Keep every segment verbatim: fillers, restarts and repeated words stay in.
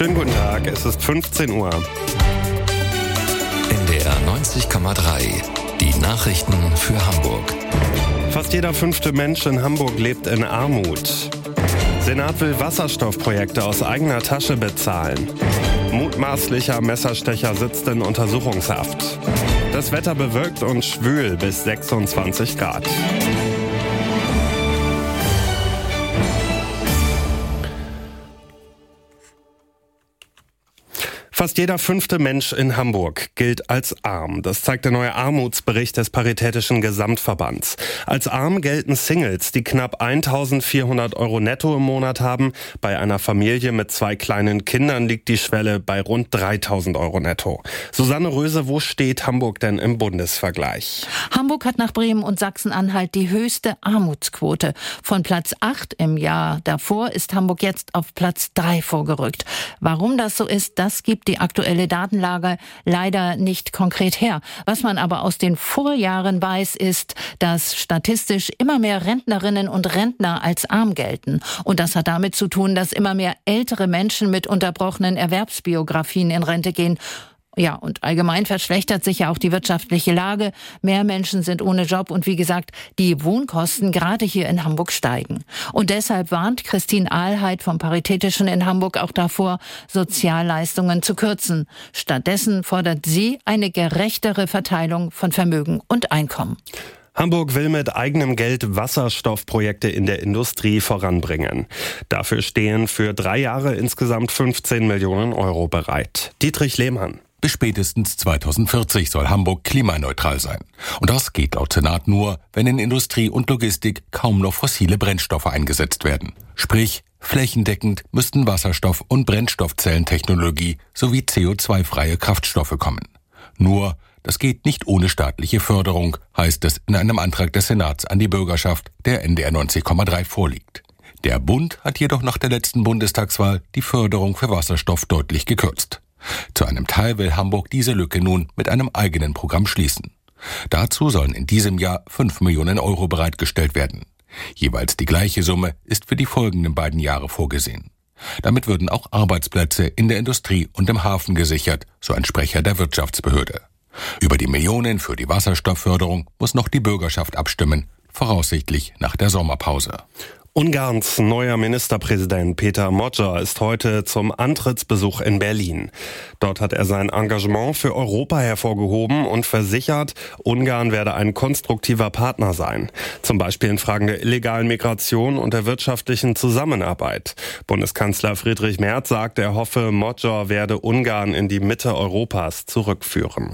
Schönen guten Tag, es ist fünfzehn Uhr. N D R neunzig Komma drei, die Nachrichten für Hamburg. Fast jeder fünfte Mensch in Hamburg lebt in Armut. Senat will Wasserstoffprojekte aus eigener Tasche bezahlen. Mutmaßlicher Messerstecher sitzt in Untersuchungshaft. Das Wetter bewölkt und schwül bis sechsundzwanzig Grad. Fast jeder fünfte Mensch in Hamburg gilt als arm. Das zeigt der neue Armutsbericht des Paritätischen Gesamtverbands. Als arm gelten Singles, die knapp eintausendvierhundert Euro netto im Monat haben. Bei einer Familie mit zwei kleinen Kindern liegt die Schwelle bei rund dreitausend Euro netto. Susanne Röse, wo steht Hamburg denn im Bundesvergleich? Hamburg hat nach Bremen und Sachsen-Anhalt die höchste Armutsquote. Von Platz acht im Jahr davor ist Hamburg jetzt auf Platz drei vorgerückt. Warum das so ist, das gibt die aktuelle Datenlage leider nicht konkret her. Was man aber aus den Vorjahren weiß, ist, dass statistisch immer mehr Rentnerinnen und Rentner als arm gelten. Und das hat damit zu tun, dass immer mehr ältere Menschen mit unterbrochenen Erwerbsbiografien in Rente gehen. Ja, und allgemein verschlechtert sich ja auch die wirtschaftliche Lage. Mehr Menschen sind ohne Job und wie gesagt, die Wohnkosten gerade hier in Hamburg steigen. Und deshalb warnt Christine Ahlheit vom Paritätischen in Hamburg auch davor, Sozialleistungen zu kürzen. Stattdessen fordert sie eine gerechtere Verteilung von Vermögen und Einkommen. Hamburg will mit eigenem Geld Wasserstoffprojekte in der Industrie voranbringen. Dafür stehen für drei Jahre insgesamt fünfzehn Millionen Euro bereit. Dietrich Lehmann. Bis spätestens zweitausendvierzig soll Hamburg klimaneutral sein. Und das geht laut Senat nur, wenn in Industrie und Logistik kaum noch fossile Brennstoffe eingesetzt werden. Sprich, flächendeckend müssten Wasserstoff- und Brennstoffzellentechnologie sowie C O zwei freie Kraftstoffe kommen. Nur, das geht nicht ohne staatliche Förderung, heißt es in einem Antrag des Senats an die Bürgerschaft, der N D R neunzig Komma drei vorliegt. Der Bund hat jedoch nach der letzten Bundestagswahl die Förderung für Wasserstoff deutlich gekürzt. Zu einem Teil will Hamburg diese Lücke nun mit einem eigenen Programm schließen. Dazu sollen in diesem Jahr fünf Millionen Euro bereitgestellt werden. Jeweils die gleiche Summe ist für die folgenden beiden Jahre vorgesehen. Damit würden auch Arbeitsplätze in der Industrie und im Hafen gesichert, so ein Sprecher der Wirtschaftsbehörde. Über die Millionen für die Wasserstoffförderung muss noch die Bürgerschaft abstimmen, voraussichtlich nach der Sommerpause. Ungarns neuer Ministerpräsident Péter Magyar ist heute zum Antrittsbesuch in Berlin. Dort hat er sein Engagement für Europa hervorgehoben und versichert, Ungarn werde ein konstruktiver Partner sein. Zum Beispiel in Fragen der illegalen Migration und der wirtschaftlichen Zusammenarbeit. Bundeskanzler Friedrich Merz sagt, er hoffe, Magyar werde Ungarn in die Mitte Europas zurückführen.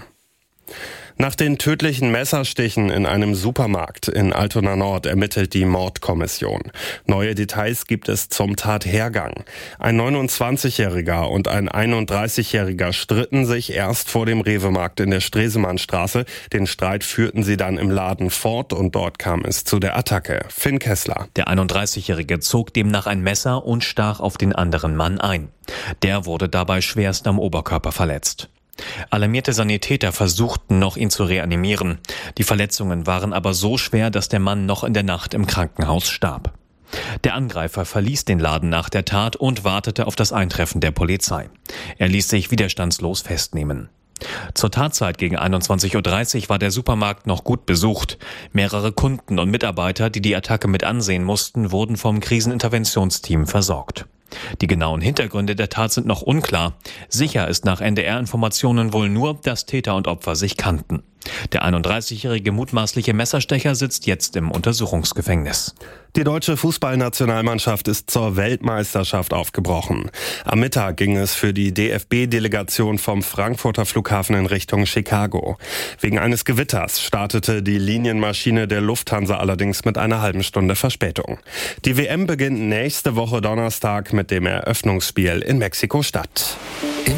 Nach den tödlichen Messerstichen in einem Supermarkt in Altona Nord ermittelt die Mordkommission. Neue Details gibt es zum Tathergang. Ein neunundzwanzigjähriger und ein einunddreißigjähriger stritten sich erst vor dem Rewe-Markt in der Stresemannstraße. Den Streit führten sie dann im Laden fort und dort kam es zu der Attacke. Finn Kessler. Der einunddreißigjährige zog demnach ein Messer und stach auf den anderen Mann ein. Der wurde dabei schwerst am Oberkörper verletzt. Alarmierte Sanitäter versuchten noch, ihn zu reanimieren. Die Verletzungen waren aber so schwer, dass der Mann noch in der Nacht im Krankenhaus starb. Der Angreifer verließ den Laden nach der Tat und wartete auf das Eintreffen der Polizei. Er ließ sich widerstandslos festnehmen. Zur Tatzeit gegen einundzwanzig Uhr dreißig war der Supermarkt noch gut besucht. Mehrere Kunden und Mitarbeiter, die die Attacke mit ansehen mussten, wurden vom Kriseninterventionsteam versorgt. Die genauen Hintergründe der Tat sind noch unklar. Sicher ist nach N D R-Informationen wohl nur, dass Täter und Opfer sich kannten. Der einunddreißigjährige mutmaßliche Messerstecher sitzt jetzt im Untersuchungsgefängnis. Die deutsche Fußballnationalmannschaft ist zur Weltmeisterschaft aufgebrochen. Am Mittag ging es für die D F B-Delegation vom Frankfurter Flughafen in Richtung Chicago. Wegen eines Gewitters startete die Linienmaschine der Lufthansa allerdings mit einer halben Stunde Verspätung. Die W M beginnt nächste Woche Donnerstag mit dem Eröffnungsspiel in Mexiko-Stadt.